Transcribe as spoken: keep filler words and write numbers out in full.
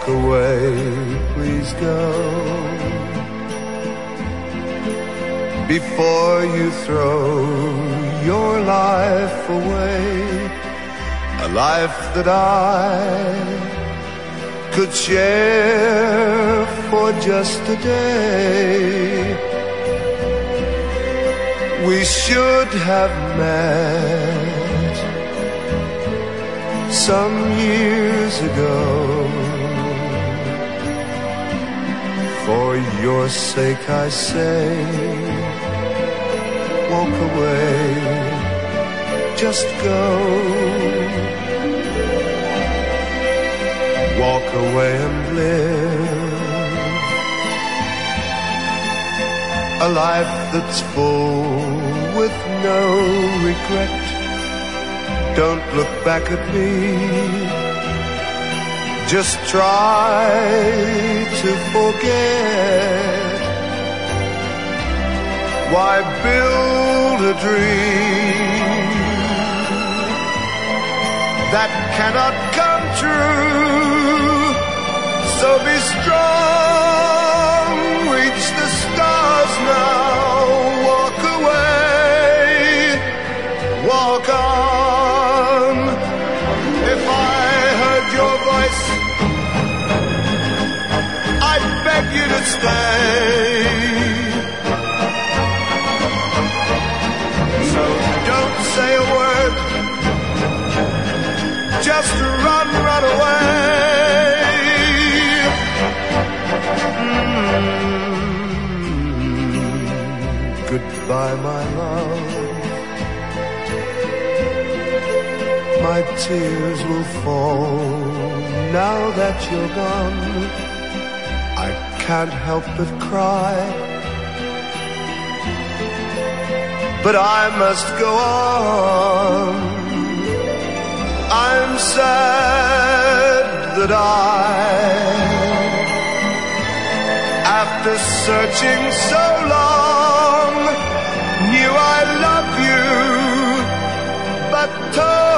Walk away, please go, before you throw your life away, a life that I could share for just a day. We should have met some years ago. For your sake I say, walk away, just go. Walk away and live a life that's full with no regret. Don't look back at me, just try to forget. Why build a dream that cannot come true? So be strong, reach the stars now. Walk away, walk on. If I heard your voice, I'd beg you to stay. So don't say a word, just run, run away. Mm-hmm. Goodbye, my love. My tears will fall now that you're gone. I can't help but cry, but I must go on. I'm sad that I, after searching so long, knew I loved you, but told